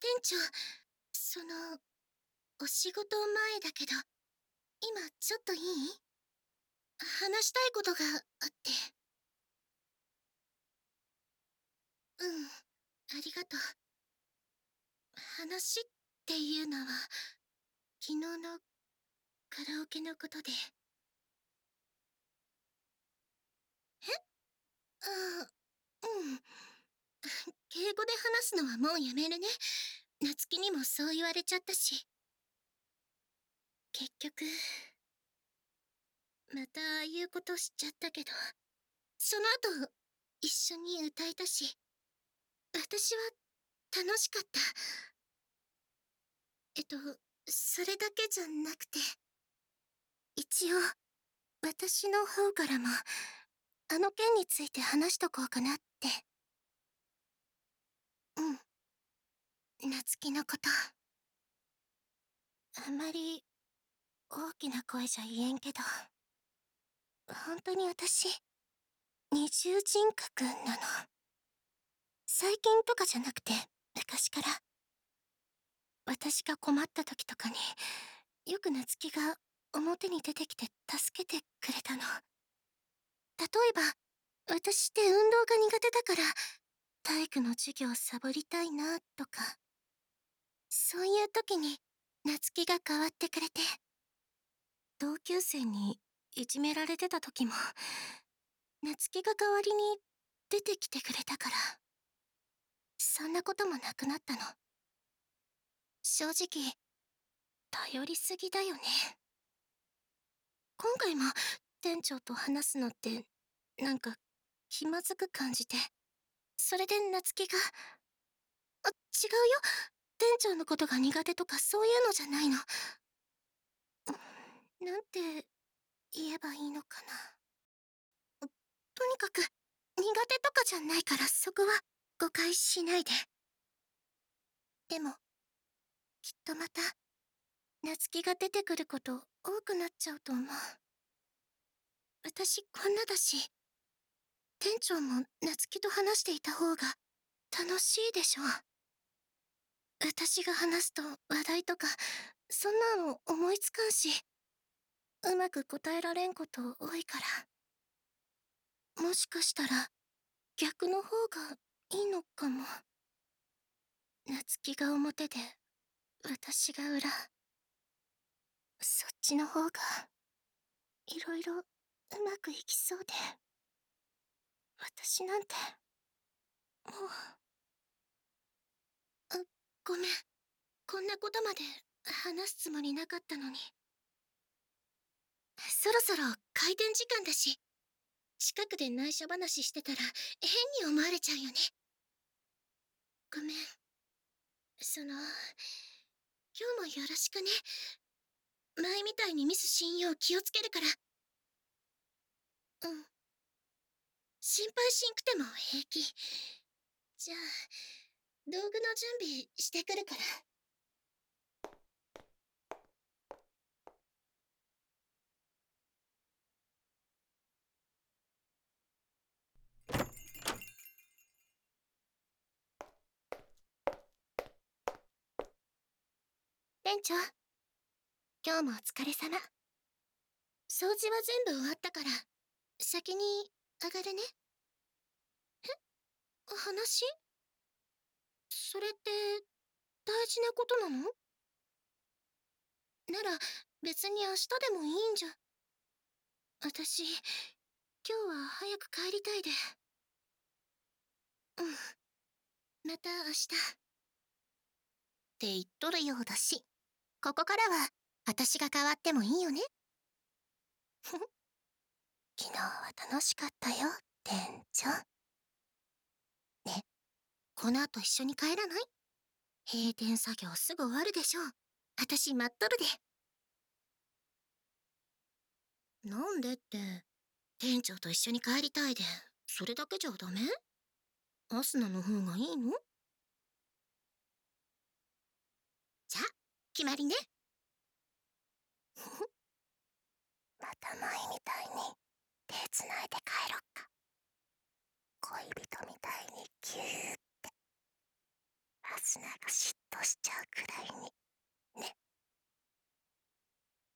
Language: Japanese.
店長、その、お仕事前だけど、今ちょっといい？話したいことがあって。うん、ありがとう。話っていうのは、昨日のカラオケのことで。ああ、うん。敬語で話すのはもうやめるね。夏希にもそう言われちゃったし。結局、またああいうことしちゃったけど、その後、一緒に歌えたし、私は楽しかった。えっと、それだけじゃなくて、一応、私の方からも、あの件について話しとこうかなって。うん、夏希のこと。あんまり、大きな声じゃ言えんけど、本当に私、二重人格なの。最近とかじゃなくて、昔から。私が困った時とかに、よく夏希が表に出てきて助けてくれたの。例えば、私って運動が苦手だから、体育の授業サボりたいな、とか。そういう時に、夏希が代わってくれて。同級生にいじめられてた時も、夏希が代わりに出てきてくれたから。そんなこともなくなったの。正直、頼りすぎだよね。今回も店長と話すのって、なんか気まずく感じて。それで夏希が、違うよ。店長のことが苦手とかそういうのじゃないの。なんて言えばいいのかな。とにかく、苦手とかじゃないからそこは誤解しないで。でも、きっとまた、夏希が出てくること多くなっちゃうと思う。私こんなだし、店長も夏希と話していた方が楽しいでしょ。私が話すと話題とか、そんなの思いつかんし、うまく答えられんこと多いから。もしかしたら、逆の方がいいのかも。夏希が表で、私が裏。そっちの方が、いろいろうまくいきそうで。私なんて、もう、ごめん。こんなことまで話すつもりなかったのに。そろそろ開店時間だし、近くで内緒話してたら変に思われちゃうよね。ごめん。今日もよろしくね。前みたいにミスしんよう気をつけるから。うん。心配しんくても平気。じゃあ、道具の準備してくるから。店長、今日もお疲れ様。掃除は全部終わったから、先に上がるね。話？それって大事なことなの？なら別に明日でもいいんじゃ。私、今日は早く帰りたいで。うん、また明日。って言っとるようだし、ここからは私が代わってもいいよね。昨日は楽しかったよ、店長。ね、この後一緒に帰らない？閉店作業すぐ終わるでしょう。私待っとるで。なんでって、店長と一緒に帰りたいで、それだけじゃダメ？アスナの方がいいの？じゃあ、決まりね。また前みたいに手つないで帰ろっか。恋人みたいにキューってスナーが嫉妬しちゃうくらいにね。